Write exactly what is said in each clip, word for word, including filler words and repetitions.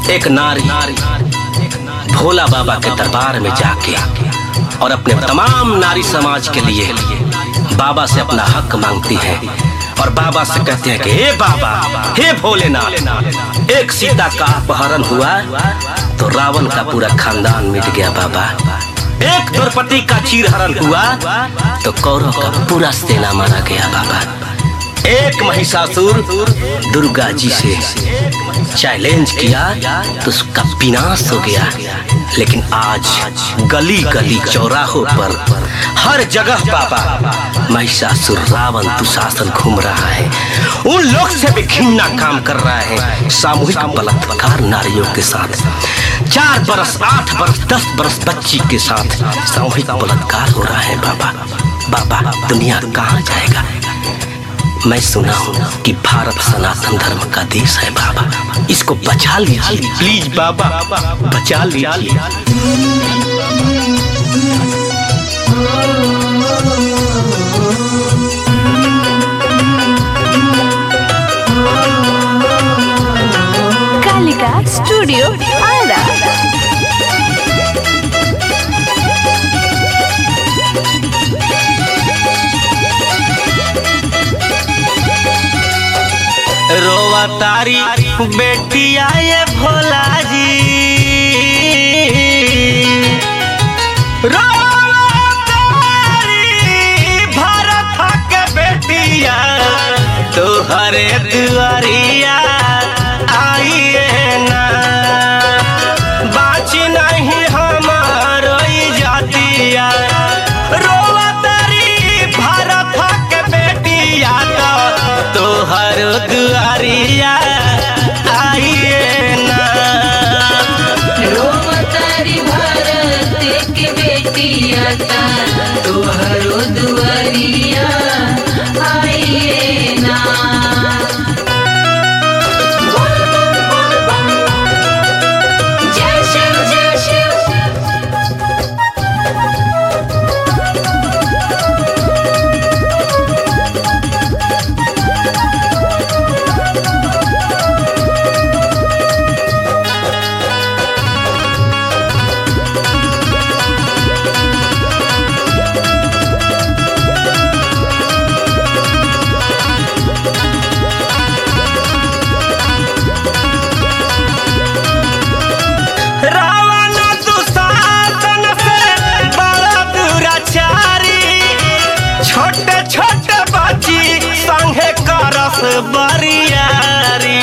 एक नारी भोला बाबा के दरबार में जाके और अपने तमाम नारी समाज के लिए बाबा से अपना हक मांगती है और बाबा से कहते हैं कि हे बाबा, हे भोलेनाथ, एक सीता का अपहरण हुआ तो रावण का पूरा खानदान मिट गया बाबा। एक द्रौपदी का चीरहरण हुआ तो कौरव का पूरा सेना मारा गया बाबा। एक महिषासुर दुर्गा जी से चैलेंज किया तो उसका विनाश हो गया। लेकिन आज गली गली चौराहों पर हर जगह बाबा महिषासुर रावण दुशासन घूम रहा है। उन लोग से भी घिनौना काम कर रहा है। सामूहिक बलात्कार नारियों के साथ, चार बरस आठ बरस दस बरस बच्ची के साथ सामूहिक बलात्कार हो रहा है बाबा। बाबा दुनिया कहाँ जाएगा? मैं सुना हूँ कि भारत सनातन धर्म का देश है बाबा, इसको बचा लीजिए प्लीज बाबा, बचा लीजिए। कालिका स्टूडियो आरा। रोवा तारी बेटिया ये भोला जी, रोवा तारी भारत के बेटिया, तोहरे दुआरिया आइए ना, बाची नहीं हमारो जातिया। रोवा तारी भारत के बेटिया, तोहर दुआरिया आइए ना, रोवतारी भारत के बेटिया, तोहर दुआरिया आइए ना। जय शिव जय शिव। रावण दुशासन से बड़ा दुराचारी, छोटे छोटे बच्ची संगे करस बरियारी।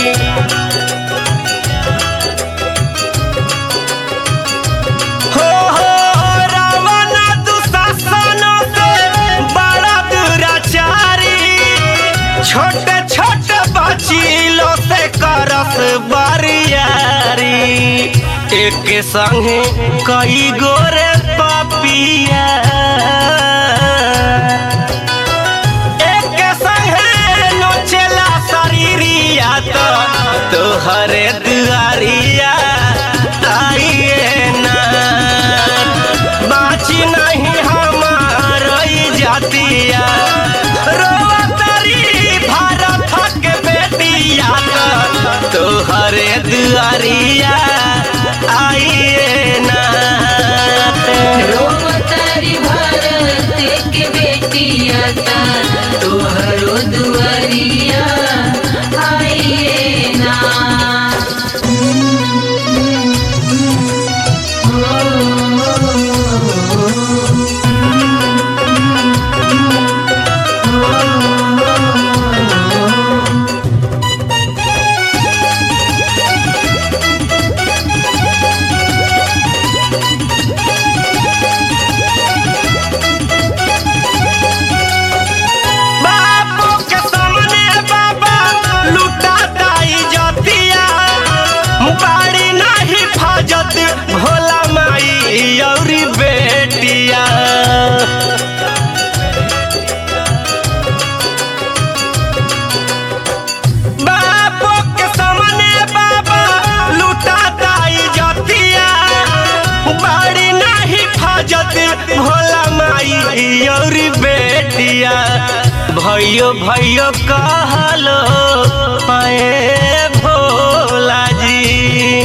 हो हो रावण दुशासन से बड़ा दुराचारी, छोटे छोटे बच्ची लो से करस बरियारी। एक संगे कई गोरे पापिया, एक संगे नोचेला शरीरिया, तो तोहरे दुआरिया आइए ना, बाची नहीं हमारो जातिया। रोवा तारी भारत के बेटिया, तोहरे दुआरिया आइए ना, रोवतारी भारत के बेटिया, तोहर दुआरिया आइए ना। भोला माई औरी बेटिया, बापो के सामने बाबा लुटाता इज्जतिया, बड़ी नहीं फाजत भोला माई औरी बेटिया। भैयो भैयो कहलो पाए भोला जी,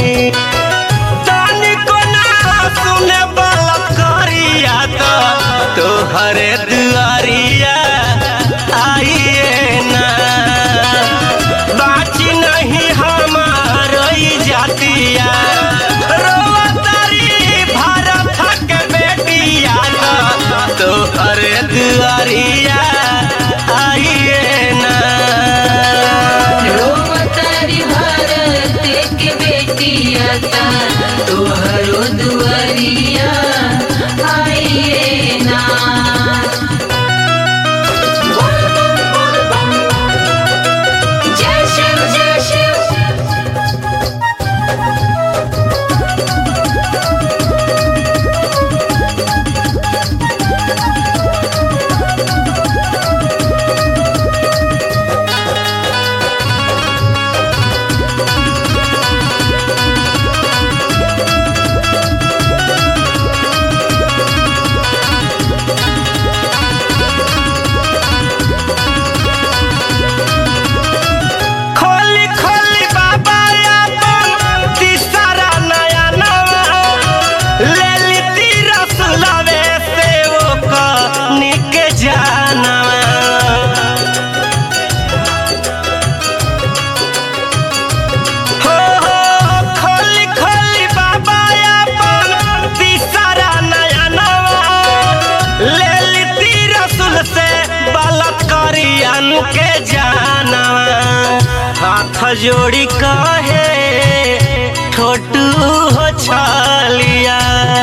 जोड़ी काहे छोटू हो छालिया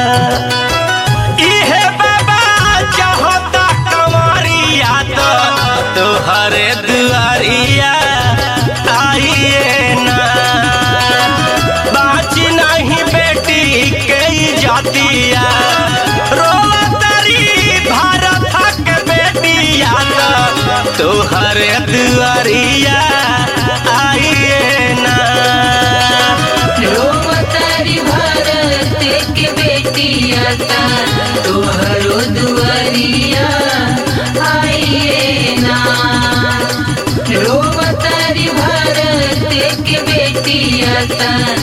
इहे बाबा चाहता कंवरिया तो तोहरे दुआरिया आइए ना बाची नहीं बेटी के जातिया रोवतारी भारत के बेटिया तो तोहरे दुआरिया आइए ना रोवतारी भारत के बेटिया तोहरो दुआरिया आइए ना रोवतारी भारत के बेटिया